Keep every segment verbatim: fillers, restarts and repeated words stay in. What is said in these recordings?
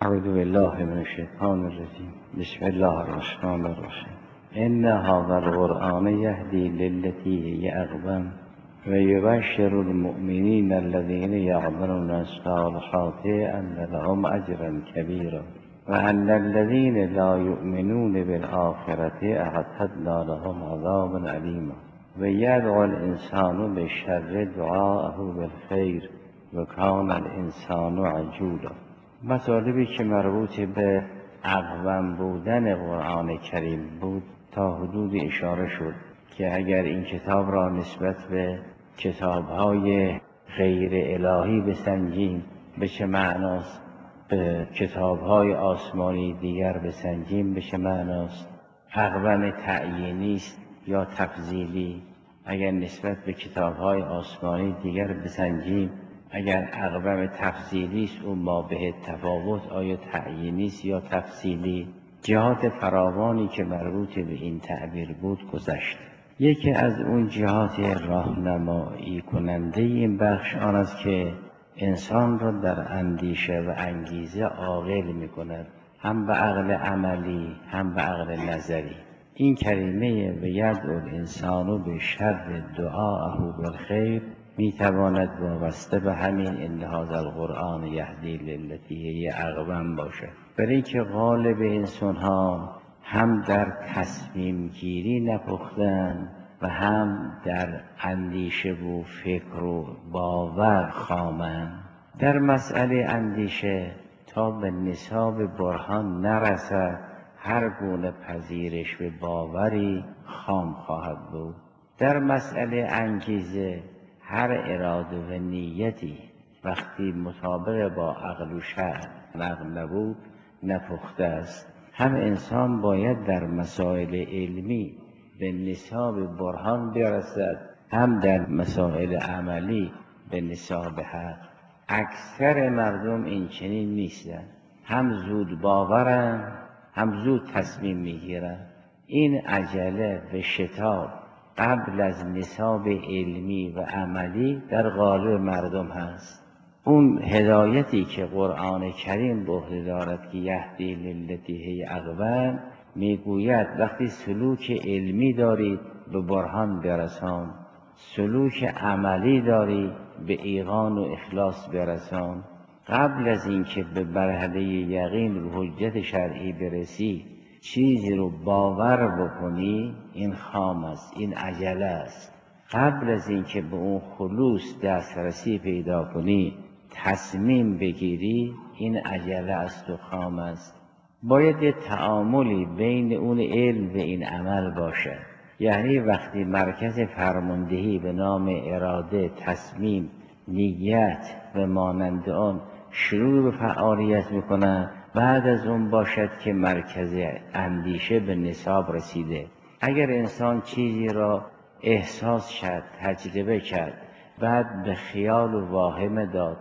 اعوذ بالله من الشیطان الرجیم. بسم الله الرحمن الرحیم. ان هذا القرآن یهدی للتی هی اقوم و یبشر المؤمنین الذین یعملون الصالحات ان لهم اجرا کبیرا و ان الذین لا یؤمنون بالآخرة اعتدنا لهم عذابا علیما و یدعو الانسان بالشر دعاءه بالخیر و کان الانسان عجولا. مطالبی که مربوط به اقوم بودن قرآن کریم بود تا حدود اشاره شد که اگر این کتاب را نسبت به کتاب‌های غیر الهی بسنجیم به چه معناست، به کتاب‌های آسمانی دیگر بسنجیم به چه معناست، اقوم تعیینی است یا تفضیلی. اگر نسبت به کتاب‌های آسمانی دیگر بسنجیم اگر اقوم تفضیلی است او ما به تفاوت آیا تعیینی است یا تفصیلی. جهات فراوانی که مربوط به این تعبیر بود گذشت. یکی از اون جهات راهنمایی کننده این بخش آن است که انسان را در اندیشه و انگیزه عاقل می کند، هم به عقل عملی هم به عقل نظری. این کریمه و یدعو الانسان به شر دعاءه بالخیر می تواند وابسته به همین ان هذا القرآن یهدی للتی هی اقوم باشه، برای اینکه غالب انسان ها هم در تصمیم گیری نپختن و هم در اندیشه و فکر و باور خامن. در مسئله اندیشه تا به نصاب برهان نرسد هر گونه پذیرش به باوری خام خواهد بود. در مسئله انگیزه هر اراده و نیتی وقتی مطابق با عقل و شرع نقل نبود نپخته است. هم انسان باید در مسائل علمی به نصاب برهان برسد، هم در مسائل عملی به نصاب حق. اکثر مردم این چنین نیستن، هم زود باورن هم زود تصمیم میگیرن. این عجله و شتاب قبل از نصاب علمی و عملی در قالب مردم هست. اون هدایتی که قرآن کریم به عهده دارد که یهدی للتی هی اقوم میگوید وقتی سلوک علمی دارید به برهان برسان، سلوک عملی داری به ایقان و اخلاص برسان. قبل از اینکه به مرحله یقین و حجت شرعی برسی چیزی رو باور بکنی این خام است، این عجله است. قبل از اینکه به اون خلوص دسترسی پیدا کنی تصمیم بگیری این عجله است و خام است. باید یه تعاملی بین اون علم و این عمل باشه. یعنی وقتی مرکز فرماندهی به نام اراده، تصمیم، نیت و مانند آن شروع به فعالیت میکنن، بعد از اون باشد که مرکز اندیشه به نصاب رسیده. اگر انسان چیزی را احساس کرد، تجربه کرد، بعد به خیال و واهمه داد،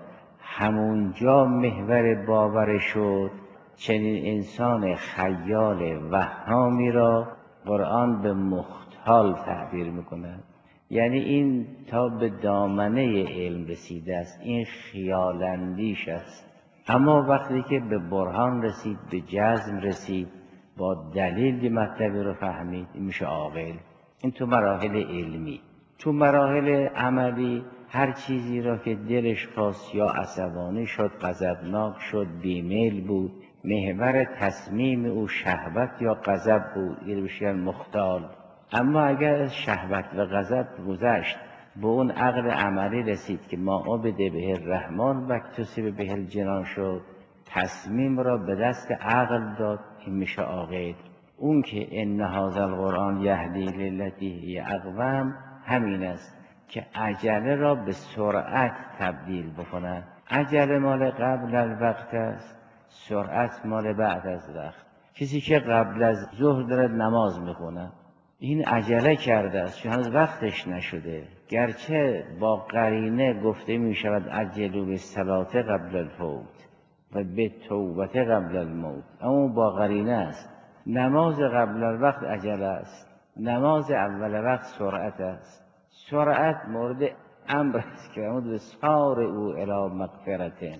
همونجا محور باور شد، چنین انسان خیال وهامی را قرآن به مختال تعبیر میکند. یعنی این تا به دامنه علم رسیده است، این خیال اندیش است. اما وقتی که به برهان رسید، به جزم رسید، با دلیل مطلبی رو فهمید، این میشه عاقل. این تو مراحل علمی. تو مراحل عملی هر چیزی را که دلش خواست یا عصبانی شد، غضبناک شد، بیمیل بود، محور تصمیم او شهوت یا غضب بود، این بشه مختال. اما اگر از شهوت و غضب گذشت به اون عقل عملی رسید که ما عبد به الرحمن و اکتسب به الجنان شد، تصمیم را به دست عقل داد، این میشه عاقل. اون که ان هذا القرآن یهدی للتی هی اقوم همین است که عجله را به سرعت تبدیل بکنه. عجله مال قبل الوقت است، سرعت مال بعد از وقت. کسی که قبل از ظهر داره نماز میخونه این عجله کرده است چون هنوز وقتش نشده، گرچه با قرینه گفته می شود عجلوا بالصلاة قبل الفوت و بالتوبة قبل الموت، اما با قرینه است. نماز قبل الوقت عجله است، نماز اول وقت سرعت است. سرعت مورد امر است که امود بسار او الی مغفرة،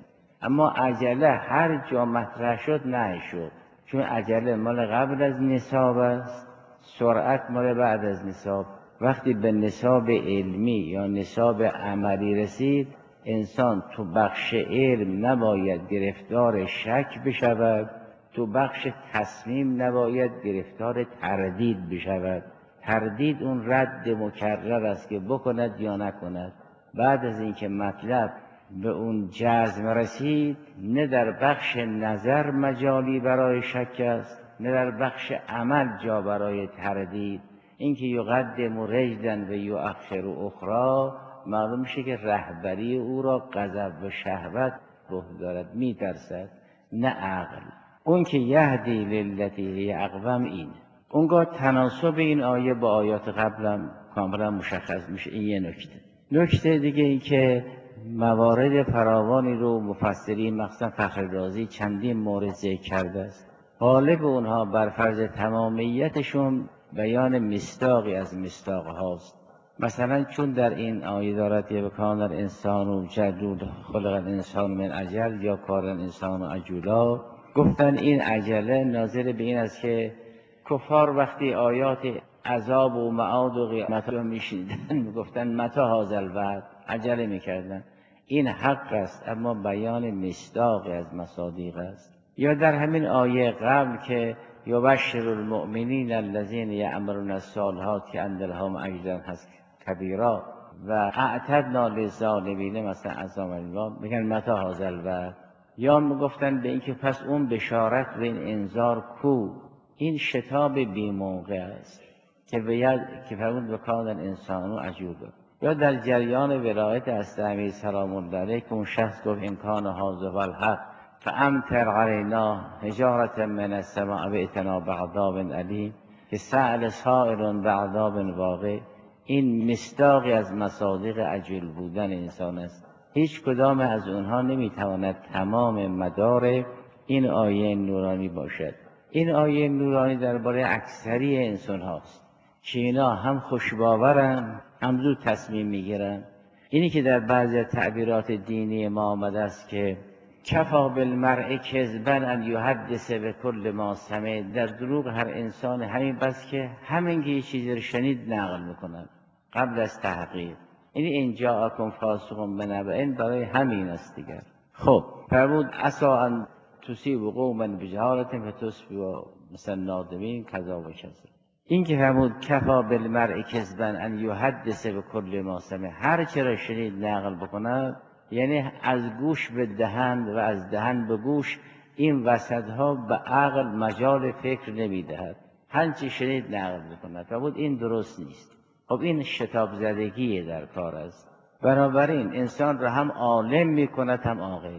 اما عجله هر جا مطرح شد نهی شد، چون عجله مال قبل از نصاب است، سرعت مال بعد از نصاب. وقتی به نصاب علمی یا نصاب عملی رسید، انسان تو بخش علم نباید گرفتار شک بشود، تو بخش تصمیم نباید گرفتار تردید بشود. تردید اون رد مکرر است که بکند یا نکند. بعد از اینکه مطلب به اون جزم رسید، نه در بخش نظر مجالی برای شک است، نه در بخش عمل جا برای تردید. اینکه یقدم رجلا و یؤخر اخرى، معلوم میشه که رهبری او را غضب و شهوت روح دارد، میترسد، نه عقل. اون که یهدی للتی هی اقوم اینه. اونگاه تناسب این آیه با آیات قبلم کاملا مشخص میشه. این یه نکته. نکته دیگه این که موارد فراوانی رو مفسرین مخصوصا فخر رازی چندین مورد ذکر کرده است. غالب اونها بر فرض تمامیتشون بیان مصداقی از مصداق هاست. مثلا چون در این آیه دارد که کان الانسان و جدول خلق الانسان من عجل یا کار الانسان و عجولا، گفتن این عجله ناظر به این است که کفار وقتی آیات عذاب و معاد و قیامت رو میشنیدن میگفتن متی هذا الوعد، عجله میکردن. این حق است، اما بیان مصداق از مصادیق است. یا در همین آیه قبل که یبشر المؤمنین الذین یعملون الصالحات که ان لهم اجرا کبیرا و اعتدنا للظالمین مثلا عذاب الیم، میگن متی هذا الوعد. یا میگفتن به اینکه پس اون بشارت و این انذار کو؟ این شتاب بی موقع است که باید که فرمود بکان الانسان عجوبا. یا در جریان ولایت از امیر سلام الله علیه که اون شخص گفت امکان هذا و الحق فامطر علینا حجارة من السماء بئتنا بعذاب علیم که سأل سائل بعذاب واقع. این مصداقی از مصادیق عجول بودن انسان است. هیچ کدام از اونها نمیتواند تمام مدار این آیه نورانی باشد. این آیه نورانی درباره اکثری انسان هاست که اینا هم خوشباورن هم زود تصمیم میگیرن. اینی که در بعضی تعبیرات دینی ما آمده است که کفا بالمرء کذبا ان یحدث بکل ما سمع، در دروغ هر انسان همین بس که همین که یه چیزی رو شنید نقل میکنن قبل از تحقیق. این ان جاءکم فاسق بنبأ برای همین است دیگر. خب فرمود عسا ان تصیبوا قوما بجهالة فتصبحوا مثل نادمین کذا و کذا. این که فرمود کفا بالمرء کذبا ان یحدث بکل ما سمع، هر چه را شنید نقل بکند، یعنی از گوش به دهن و از دهن به گوش. این وسط ها به عقل مجال فکر نمیدهد، هر چی شنید نقل بکند. فرمود این درست نیست. خب این شتاب زدگی در کار است. بنابراین انسان را هم عالم میکند هم عاقل.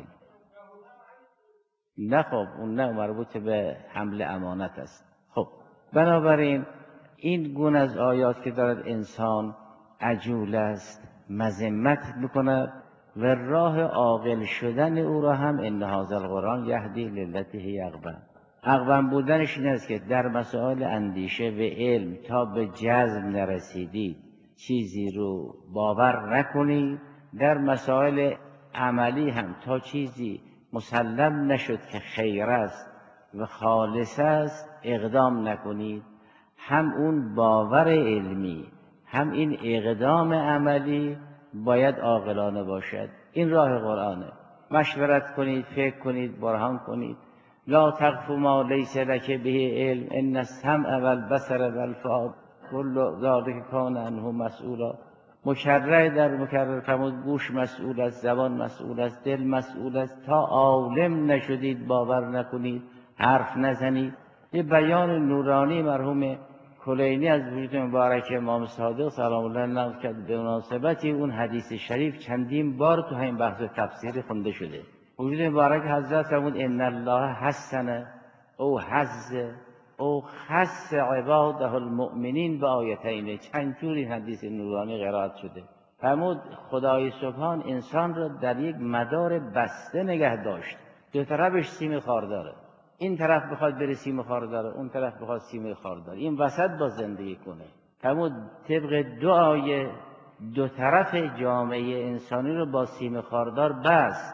نه خب اون نه مربوط به حمل امانت است. خب بنابراین این گونه از آیات که دارد انسان عجول است مذمت میکند و راه عاقل شدن او را هم ان هذا القرآن یهدی للتی هی اقوم. اقوم بودنش این است که در مسائل اندیشه و علم تا به جزم نرسیدید چیزی رو باور نکنید، در مسائل عملی هم تا چیزی مسلم نشد که خیر است و خالص است اقدام نکنید. هم اون باور علمی هم این اقدام عملی باید عاقلانه باشد. این راه قرآنه. مشورت کنید، فکر کنید، برهان کنید. لا تقف ما لیس لک به علم ان السمع والبصر والفؤاد کل ذلک کان عنه مسئولا. مکرر در مکرر فرمود گوش مسئول است، زبان مسئول است، دل مسئول است. تا عالم نشدید باور نکنید، حرف نزنید. یه بیان نورانی مرحوم کلینی از وجود مبارک امام صادق سلام الله نقل کرد. به مناسبتی اون حدیث شریف چندین بار تو همین بحث تفسیری خونده شده. وجود مبارک حضرت فرمود ان الله حسن او حز او خص عباده المؤمنین به آیتین. چند جوری حدیث نورانی قرائت شده. فرمود خدای سبحان انسان را در یک مدار بسته نگه داشت. دو طرفش سیم خار داره. این طرف بخواد بره سیم خار داره، اون طرف بخواد سیم خار داره. این وسط با زندگی کنه. فرمود طبق دو آیه دو طرف جامعه انسانی رو با سیم خاردار بست.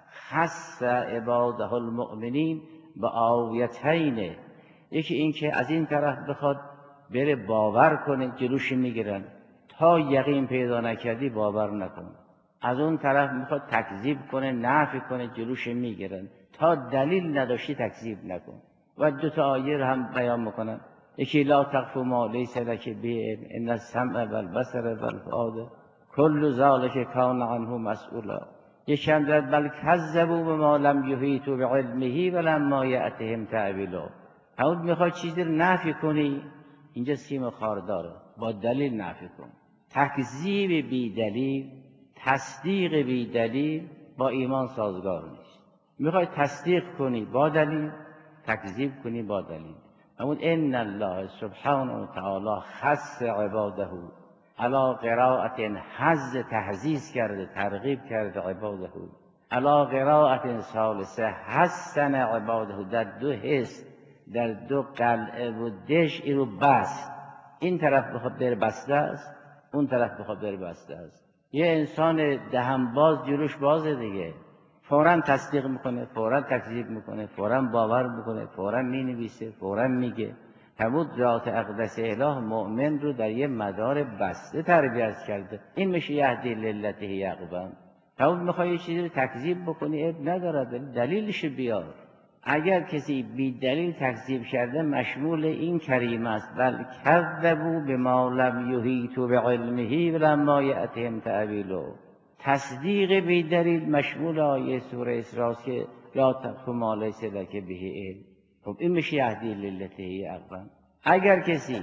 خص عباده المؤمنین به آیتین. یکی این که از این طرف بخواد بره باور کنه جلوش میگیرن، تا یقین پیدا نکردی باور نکن. از اون طرف میخواد تکذیب کنه نفی کنه جلوش میگیرن، تا دلیل نداشتی تکذیب نکن. و دو تا آیه رو هم بیان میکنن، یکی لا تقف ما لیس لک به علم ان السمع والبصر والفؤاد کل ذلک کان عنه مسئولا. یکی هم در بل کذبوا بما لم یحیطوا بعلمه ولما یأتهم تأویله. همون میخواد چیزی رو نفی کنی، اینجا سیم خار داره، با دلیل نفی کن. تکذیب بی دلیل، تصدیق بی دلیل با ایمان سازگار نیست. میخوای تصدیق کنی با دلیل، تکذیب کنی با دلیل. همون ان الله سبحانه و تعالی خص عباده علی قرائت حظ تحزیز کرده، ترغیب کرده عباده علی قرائت ثالثه حسن عباده، در دو حس، در دو قلعه و دش این رو بست. این طرف بخواد بره بسته است، اون طرف بخواد بره بسته است. یه انسان دهن باز جلوش بازه دیگه، فوراً تصدیق میکنه، فوراً تکذیب میکنه، فوراً باور میکنه، فوراً مینویسه، فوراً میگه. همون ذات اقدس اله مؤمن رو در یه مدار بسته تربیت کرده. این میشه یهدی للتی هی اقوم. همون میخوای یه چیزی رو تکذیب بکنی، اب نداره، دلیلش بیار. اگر کسی بی دلیل تکذیب کرده مشمول این کریم است، بل کذبوا بما لم یحیطوا بعلمه ولما یأتهم تأویله. تصدیق بی دلیل مشمول آیه سوره اسراء که لا تقف ما لیس لک به علم. خب این میشه یهدی للتی هی اقوم. اگر کسی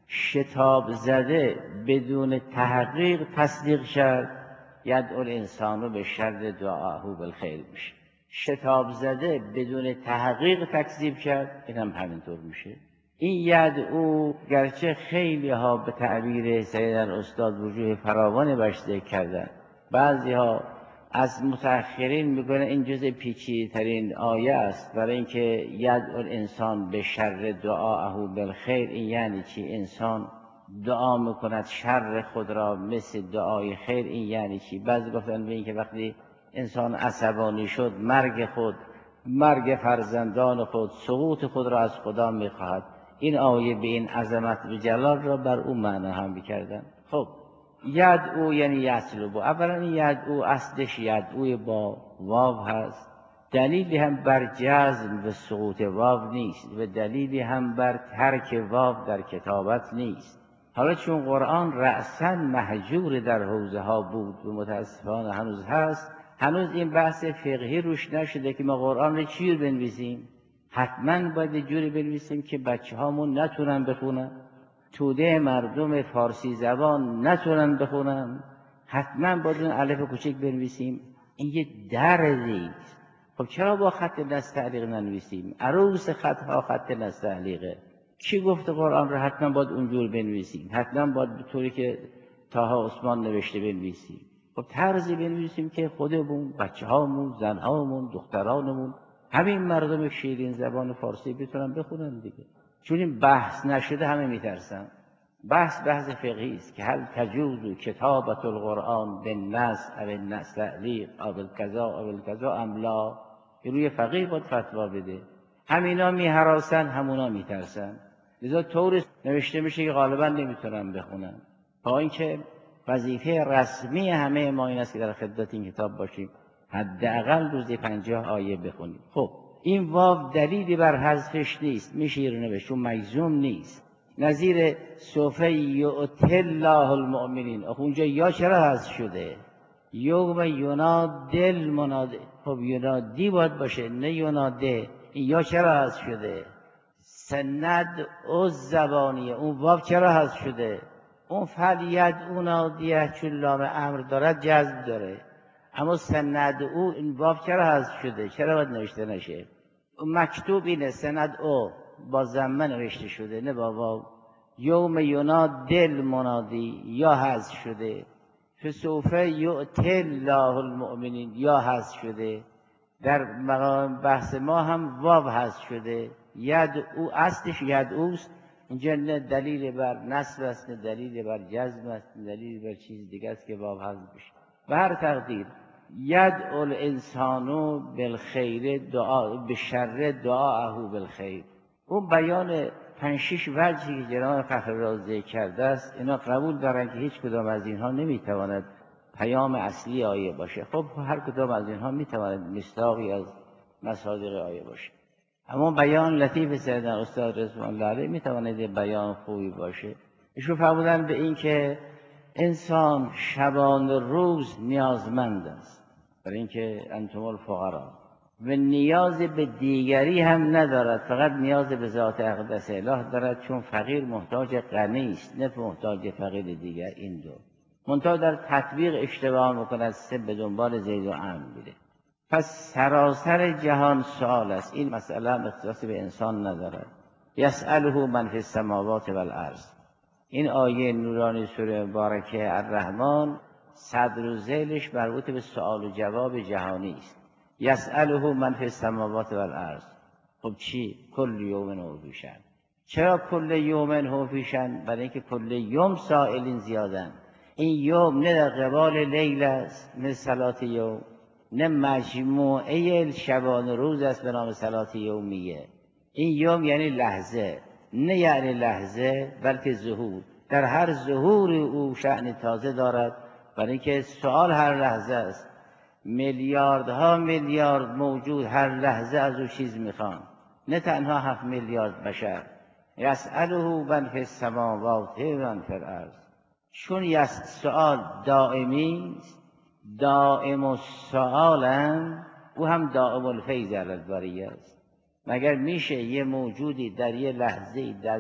شتاب زده بدون تحقیق تصدیق شد، یدعو الانسان به شر دعاءه بالخیر میشه. شتاب زده بدون تحقیق تکذیب کرد، این هم همینطور میشه. این یدعو گرچه خیلی ها به تعبیر سید الاستاد وجوه فراوان بهش ذکر کردن، بعضی ها از متأخرین میگن این جزء پیچیده ترین آیه است، برای اینکه یدعو الانسان به شر دعاءه بالخیر. این یعنی چی؟ انسان دعا میکند شر خود را مثل دعای خیر. این یعنی چی؟ بعضی گفتن به این که وقتی انسان عصبانی شد، مرگ خود، مرگ فرزندان خود، سقوط خود را از خدا میخواهد. این آیه به این عظمت و جلال را بر اون معنا هم میکردن. خب یدعو یعنی یطلبو. اولا این یدعو اصلش یدعوی با واو هست، دلیلی هم بر جزم و سقوط واو نیست و دلیلی هم بر ترک واو در کتابت نیست. حالا چون قرآن رأساً مهجور در حوزه ها بود و متاسفانه هنوز هست، هنوز این بحث فقهی روش نشده که ما قرآن رو چی رو بنویسیم. حتما باید جوری بنویسیم که بچه هامون نتونن بخونن، توده مردم فارسی زبان نتونن بخونن. حتما باید اون الف کوچک بنویسیم. این یه دردیست. خب چرا با خط نستعلیق ننویسیم؟ عروس خطها خط نستعلیقه. کی گفته قرآن رو حتما باید اونجور بنویسیم؟ حتما باید به طوری که طه عثمان نوشته بنویسیم. خب طرزی بنویسیم که خودمون، بچه هامون، زن هامون، دخترانمون، همین مردم شیرین زبان فارسی بتونن بخونن دیگه. چون این بحث نشده همه میترسن. بحث بحث فقهی است که هل تجوز کتابت القرآن بالنص او النستعلیق او بالقضاء او بالقضاء ام لا. روی فقیه باید فتوا بده. همینا میهراسن، همونا میترسن. لذا طور نوشته میشه که غالبا نمیتونن بخونن. با اینکه وظیفه رسمی همه ما این است که در خدمت این کتاب باشیم، حداقل روزی پنجاه آیه بخونیم. خب این واو دلیلی بر حذفش نیست، میشه رو نوشت، چون مجزوم نیست. نظیر سوف یؤتی الله المؤمنین، اونجا یا چرا حذف شده؟ یوم ینادی المنادی. خب ینادی باید باشه، نه یناده. این یا چرا حذف شده؟ سند او زبانیه، اون واو چرا حذف شده؟ اون فعل یدعو نادیه چون لام امر دارد جزم داره، اما سند او این واو چرا حذف شده؟ چرا باید نوشته نشه؟ مکتوب اینه سند او با ضمه نوشته شده، نه با واو. یوم ینادی المنادی یا حذف شده. فسوف یؤتی الله المؤمنین یا حذف شده. در مقام بحث ما هم واو حذف شده. یدعو اصلش یدعوست، اینجا نه دلیل بر نصب است، نه دلیل بر جزم است، نه دلیل بر چیز دیگه است که واو حذف بشه. به هر تقدیر یدعو الانسان بالخیر دعا بالشر دعاءه بالخیر. اون بیان پنج شش وجهی که جناب فخرالرازی ذکر کرده است، اینا قبول دارن که هیچ کدام از اینها نمیتواند پیام اصلی آیه باشه. خب هر کدام از اینها میتواند مصداقی از مصادیق آیه باشه، اما بیان لطیف سیدنا استاد رضوان الله علیه میتواند بیان خوبی باشه. ایشون فرمودن به این که انسان شبان روز نیازمند است، برای اینکه انتم الفقرا، و نیاز به دیگری هم ندارد، فقط نیاز به ذات اقدس اله دارد، چون فقیر محتاج غنی است، نه محتاج فقیر دیگر. این دو منتها در تطبیق اشتباه میکند، سه به دنبال زید و عمرو میره. پس سراسر جهان سوال است، این مسئله هم اختصاص به انسان ندارد. یسأله من فی السماوات والارض. این آیه نورانی سوره مبارکه الرحمن صدر و ذیلش مربوط به سوال و جواب جهانی است. یسأله من فی السماوات والارض. خب چی؟ کل یوم هو فی شأن. چرا کل یوم هو فی شأن؟ برای اینکه کل یوم سائلین زیادن. این یوم نه در قبال لیل است مثل صلات یوم، نه مجموعه شبان روز است به نام صلات یومیه. این یوم یعنی لحظه، نه یعنی لحظه بلکه ظهور. در هر ظهور او شأن تازه دارد، برای اینکه سوال هر لحظه است. میلیاردها میلیارد موجود هر لحظه از او چیز میخوان، نه تنها هفت میلیارد بشر. یسأله من فی السماوات و من فی الارض. چون یس سوال دائمی است، دائم السؤالم، او هم دائم الفیض علی البریه است. مگر میشه یه موجودی در یه لحظه در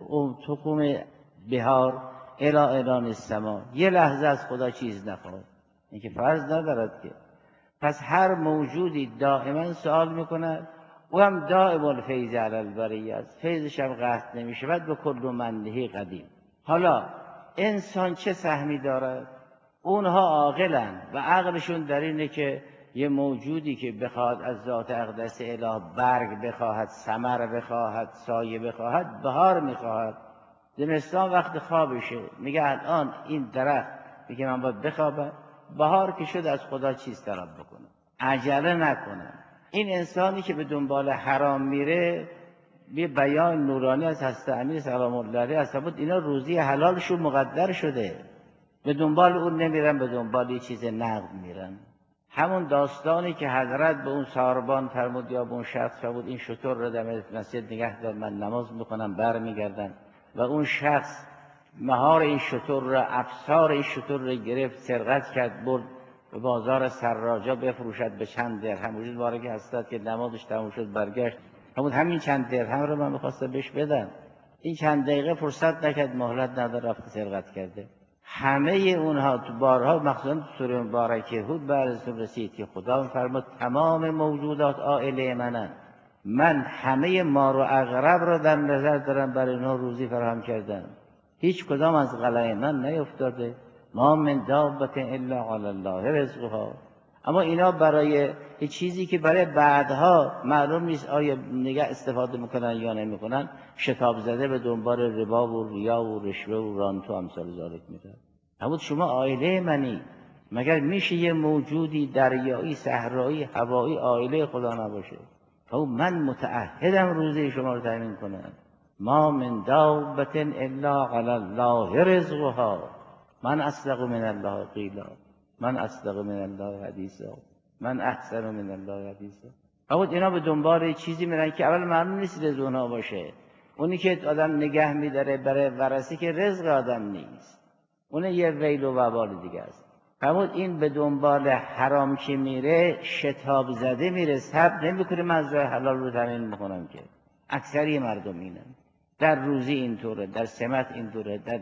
تخم بهار الی اعلان السما یه لحظه از خدا چیز نخواد؟ این که فرض ندارد که. پس هر موجودی دائما سوال میکند، او هم دائم الفیض علی البریه است، فیضش هم قطع نمیشود به کل منده قدیم. حالا انسان چه سهمی دارد؟ اونها عاقلند و عقلشون در اینه که یه موجودی که بخواهد از ذات اقدس اله برگ بخواهد، ثمر بخواهد، سایه بخواهد، بهار میخواهد. زمستان وقت خوابشه میگه الان این درخت میگه من باید بخوابم، بهار که شد از خدا چیز طلب بکنم، عجله نکنم. این انسانی که به دنبال حرام میره، یه بیان نورانی از حضرت امیر سلام الله علیه است، بود اینا روزی حلالشون مقدر شده، به دنبال اون نمیرن، به دنبال یه چیز نقد میرن. همون داستانی که حضرت به اون ساربان فرمود یا به اون شخص فرمود این شتر رو در مسجد نگه دار، من نماز میکنم برمیگردم، و اون شخص مهار این شتر رو، افسار این شتر رو گرفت، سرقت کرد، برد به بازار سراجا بفروشد به چند درهم. وجود بارگی هستد که نمازش تموم شد برگشت، همون همین چند درهم رو من میخواستم بهش بدم، این چند دقیقه فرصت نکرد، مهلت نداره، رفت سرقت کرده. همه اونها تو بارها مخصوصا تو سوره مبارکه هود براتون رسید که خدا فرمود تمام موجودات عائله منن، من همه مار و عقرب رو در نظر دارم، برای اونها روزی فراهم کردم، هیچ کدام از قلعه من نیفتاده. ما من دابت الا علی الله رزقها. اما اینا برای یه چیزی که برای بعدها معلوم نیست آیا نگه استفاده میکنن یا نمیکنن، شتاب زده به دنبال ربا و ریا و رشوه و رانتو امثال ذالک میدن. همون شما عائله منی، مگر میشه یه موجودی دریایی، صحرایی، هوایی عائله خدا نباشه؟ او من متعهدم روزی شما رو تامین کنم. ما من دابت الا علی الله رزقها. من اصدق من الله قیلا، من اصدق من الله حدیثا، من احسن من الله حدیثا. اما اینا به دنبال چیزی میرن که اول معلوم نیست رزق اونها باشه. اونی که آدم نگه میداره برای ورثه که رزق آدم نیست، اون یه ویل و وبال دیگه است. فرمود این به دنبال حرام که میره شتاب زده میره، صبر نمیکنه من از راه حلال رو تامین میکنم که. اکثری مردم اینن، در روزی اینطوره، در سمت اینطوره، در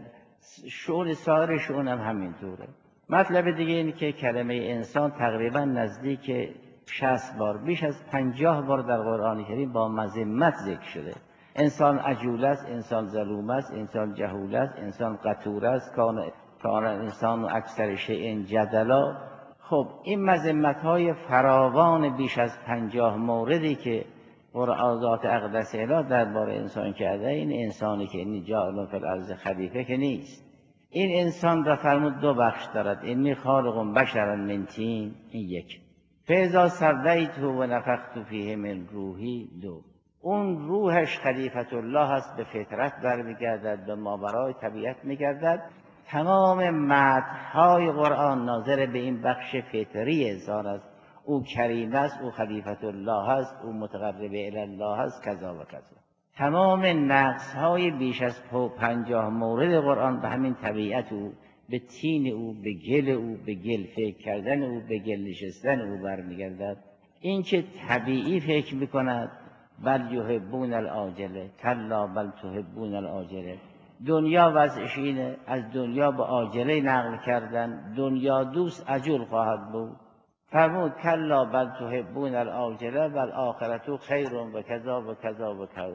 شؤون سایر شؤون هم همینطوره. مطلب دیگه اینه که کلمه انسان تقریبا نزدیک شصت بار، بیش از پنجاه بار در قرآن کریم با مذمت ذکر شده. انسان عجول است، انسان ظلوم است، انسان جهول است، انسان قتور است، کان کان انسان اکثر شیء جدلا. خب این مذمت های فراوان بیش از پنجاه موردی که قرآن ذات اقدس اله درباره انسان کرده، این انسانی که این جاعل فی الارض خلیفه که نیست، این انسان را فرمود دو بخش دارد، انی خالق بشرا من طین، این یک. فاذا سویته و نفخت فیه من روحی، دو. اون روحش خلیفت الله هست، به فطرت برمیگردد، به ماورای طبیعت میگردد. تمام مدحهای قرآن ناظر به این بخش فطری انسان است. او کریم است، او خلیفت الله است، او متقرب الی الله است، کذا و کذا. تمام نقص های بیش از پنجاه مورد قرآن به همین طبیعت او، به تین او، به گل او، به گل فکر کردن او، به گل نشستن او برمیگردد. این که طبیعی فکر میکند، بل یحبون العاجله، کلا بل تحبون العاجله. دنیا وضعش اینه، از دنیا به عاجله نقل کردن، دنیا دوست عجول خواهد بود. فرمود کلا بل تحبون العاجله و الآخرة خیر و کذا و کذا و کذا.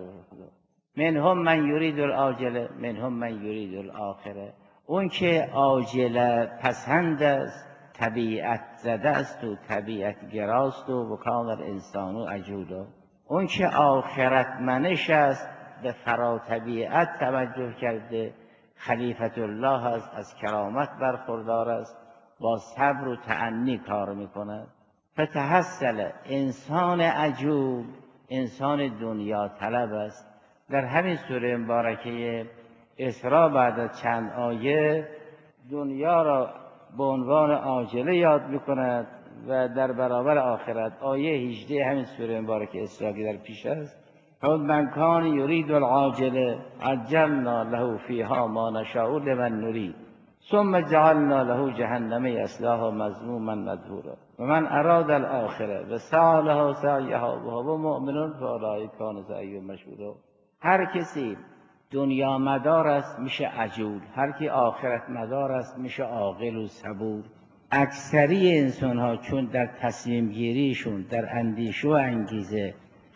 منهم من یرید العاجله منهم من یرید الاخره. اون که عاجله پسند است، طبیعت زده است و طبیعت گراست و وکان الانسان عجولا. اون که آخرت منش است، به فرا طبیعت توجه کرده، خلیفت الله است، از کرامت برخوردار است، با صبر و تأنی کار میکند. فتحصل انسان عجوب، انسان دنیا طلب است. در همین سوره مبارکه اسراء بعد از چند آیه دنیا را به عنوان عاجله یاد میکند و در برابر آخرت. آیه هجده همین سوره مبارکه اسراء که در پیش است، خود من کان یرید العاجله عجلنا له فیها ما نشاء لمن نرید ثم جعلنا له جهنم یصلاها مذموما مدحورا و من اراد الاخره و سعی لها سعیها و هو مؤمن فاولئک کان سعیهم مشکورا. هر کسی دنیا مدار است میشه عجول، هر کی آخرت مدار است میشه عاقل و صبور. اکثری انسان ها چون در تصمیم گیریشون، در اندیشه و انگیزه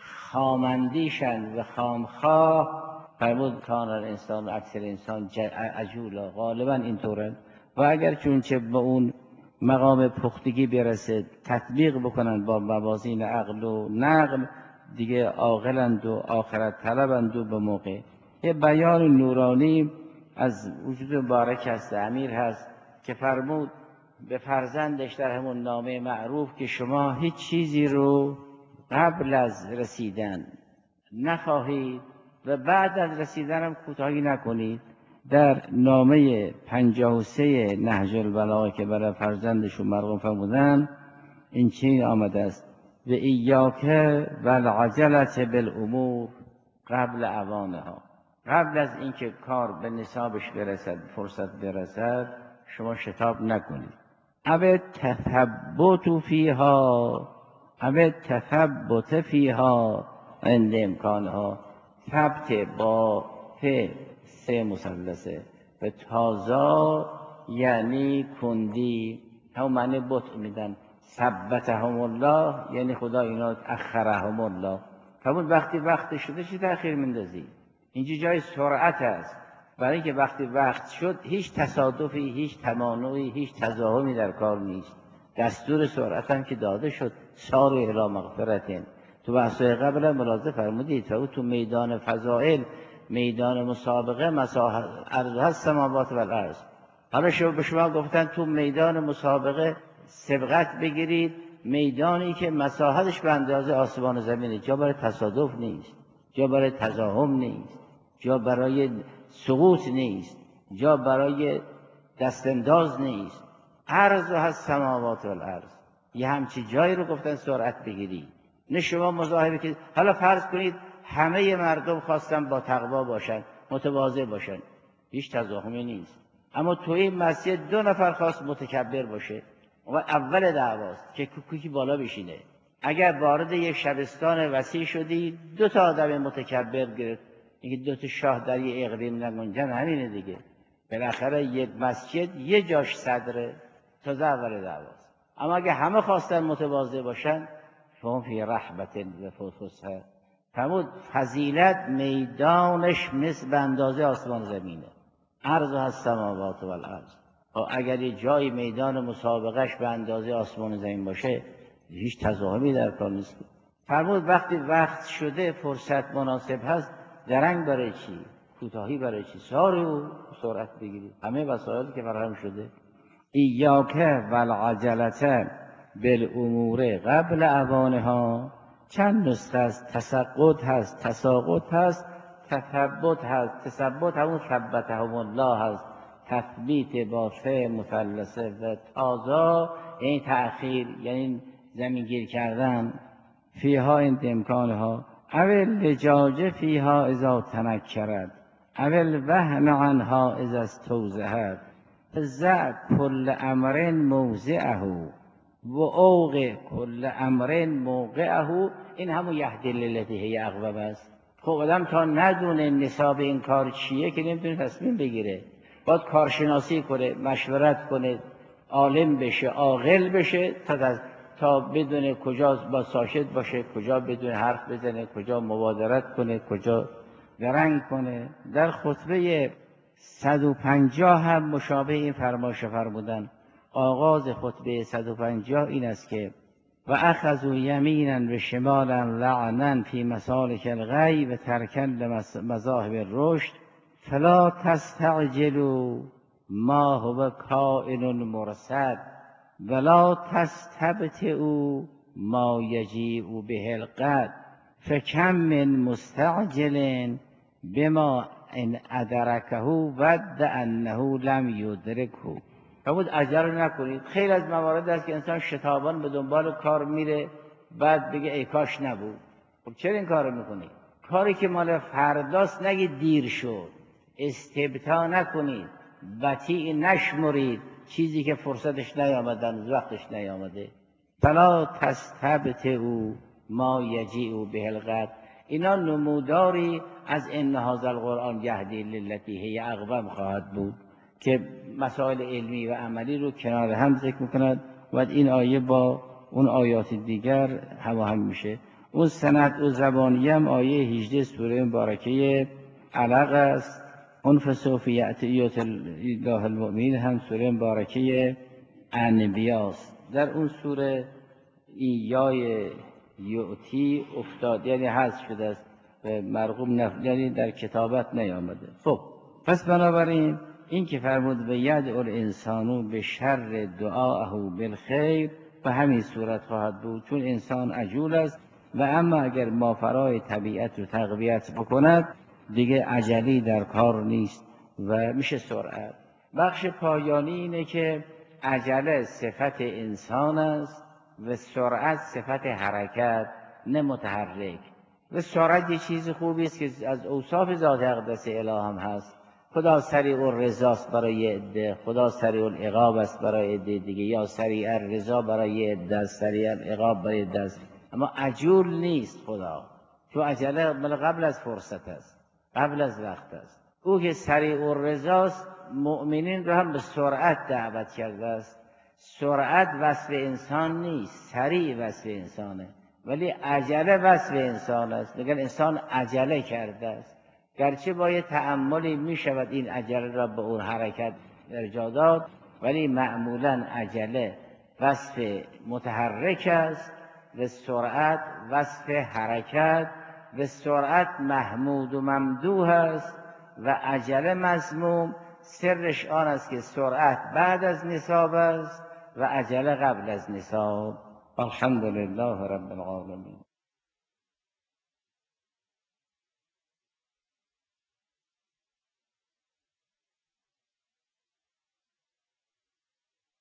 خامندیشن و خامخواه، فرمود کان الانسان، اکثر انسان عجولا، غالبا اینطورن. و اگر چون چه به اون مقام پختگی برسه، تطبیق بکنن با موازین عقل و نقل، دیگه عاقلند و آخرت طلبند و به موقع. یه بیان نورانی از وجود مبارک است امیر هست که فرمود به فرزندش در همون نامه معروف که شما هیچ چیزی رو قبل از رسیدن نخواهید و بعد از رسیدن هم کوتاهی نکنید. در نامه پنجاه و سه نهج البلاغه که برای فرزندشون مرقوم فرمودن این چنین آمده است: و ایاک و العجلة بالامور قبل اوانها. قبل از اینکه کار به نصابش برسد، فرصت برسد، شما شتاب نکنید. او تثبت فیها او تثبت فیها عند امکانها. ثبت با ف سه مثلثه و تازا یعنی کندی، هم معنی بطء میدن. ثبتهم الله یعنی خدا اینا اخرهم الله. فرمود وقتی وقت شده چی تأخیر میندازی؟ اینجا جای سرعت است، برای اینکه وقتی وقت شد هیچ تصادفی، هیچ تمانعی، هیچ تضاهمی در کار نیست. دستور سرعت هم که داده شد، سار الی مغفرتین. تو بحثای قبل ملاحظه فرمودید تو تو میدان فضائل، میدان مسابقه، مساحت عرضها السماوات و الارض. حالا شما به شما گفتن تو میدان مسابقه سبقت بگیرید، میدانی که مساحتش به اندازه آسمان و زمینه، جا برای تصادف نیست، جا برای تزاحم نیست، جا برای سقوط نیست، جا برای دستانداز نیست. عرض و السماوات و الارض، یه همچی جایی رو گفتن سرعت بگیری. نه شما مظاهره که حالا فرض کنید همه مردم خواستن با تقوا باشن، متواضع باشن، هیچ تزاحمی نیست. اما تو این مسجد دو نفر خواست متکبر باشه، و اول دعواست که کوکی بالا بشینه. اگر وارد یک شبستان وسیع شدی، دو تا آدم متکبر گرفت، اینکه دو تا شاه در یه اقلیم نگنجن، همینه دیگه. بالاخره یک مسجد یه جاش صدره، تازه اول دعواست. اما اگه همه خواستن متواضع باشن، فهم فی رحبت و فسحه. فرمود فضیلت میدانش مثل به اندازه آسمان زمینه، عرض السماوات و الارض. اگر یه جای میدان مسابقهش به اندازه آسمان زمین باشه، هیچ تزاحمی در کار نیست. فرمود وقتی وقت شده، فرصت مناسب هست، درنگ برای چی؟ کوتاهی برای چی؟ سارعوا سرعت بگیرید. همه وسایلی که فراهم شده. ایاک والعجلة بالامور قبل اوانها. چند نسخه است؟ تسقط هست، تساقط هست، تثبت هست. تثبت همون ثبتهم الله هست، تثبیت با فه مثلثه. و تازا یعنی تأخیر، یعنی زمین گیر کردن. فیها این امکانها اول لجاجه فیها اذا تنکرد اول وهن عنها اذا استوزهد فزع کل امر موضعه و اوق کل امر موقعه. این همون یهدی للتی هی اقوم است. خب آدم تا ندونه نصاب این کار چیه که نمیتونه تصمیم بگیره. باید کارشناسی کنه، مشورت کنه، عالم بشه، عاقل بشه تا تا بدونه کجا با ساکت باشه، کجا بدونه حرف بزنه، کجا مبادرت کنه، کجا درنگ کنه. در خطبه صد و پنجاه هم مشابه این فرمایش فرمودن. آغاز خطبه صد و پنجاه این است که و اخذوا یمینا و شمالا لعنا فی مسالک الغی و ترکا لمذاهب الرشد فلا تستعجلوا ما هو کائن مرصد ولا تستبطئوا ما یجیء به الغد فکم من مستعجل بما ان ادرکه ود انه لم یدرکه. فرمود عجله نکنید. خیلی از موارد است که انسان شتابان به دنبال کار میره، بعد بگه ای کاش نبود. خب چرا این کارو میکنید؟ کاری که مال فرداست نگید دیر شد. استبطاء نکنید، بطیء نشمرید چیزی که فرصتش نیامده، وقتش نیامده. فلا تستبطئوا ما یجیء به الغد. اینا نموداری از ان هذا القرآن یهدی للتی هی اقوم خواهد بود که مسائل علمی و عملی رو کنار هم ذکر میکند و این آیه با اون آیات دیگر هماهنگ میشه. اون سند و زبانی هم آیه هجده سوره مبارکه علق است. اون فسوف یأتی الله المؤمنین هم سوره مبارکه انبیاء است. در اون سوره این یای یعطی افتاد، یعنی حذف شده است و مرغوم نف... یعنی در کتابت نیامده. خب پس بنابراین این که فرمود و یدعو الانسان به شر دعاءه بالخیر به همین صورت خواهد بود، چون انسان عجول است. و اما اگر مافرای طبیعت رو تقویت بکند دیگه عجلی در کار نیست و میشه سرعت. بخش پایانی اینه که عجله صفت انسان است و سرعت صفت حرکت، نه متحرک. و سرعت یه چیز خوبی است که از اوصاف ذات اقدس اله هم هست. خدا سریع الرضا است برای عده، خدا سریع العقاب است برای عده دیگه، یا سریع الرضا برای عده، سریع العقاب برای عده است. اما عجول نیست خدا، تو عجله مال قبل از فرصت است، قبل از وقت است. او که سریع الرضا است مؤمنین رو هم به سرعت دعوت کرده است. سرعت وصف انسان نیست، سریع وصف انسانه، ولی عجله وصف انسان است. میگن انسان عجله کرده است، گرچه با یه تأملی می شود این عجله را به اون حرکت ارجاع داد، ولی معمولا عجله وصف متحرک است و سرعت وصف حرکت. و سرعت محمود و ممدوح است و عجله مذموم. سرش آن است که سرعت بعد از نصاب است و عجله قبل از نصاب. الحمدلله رب العالمین.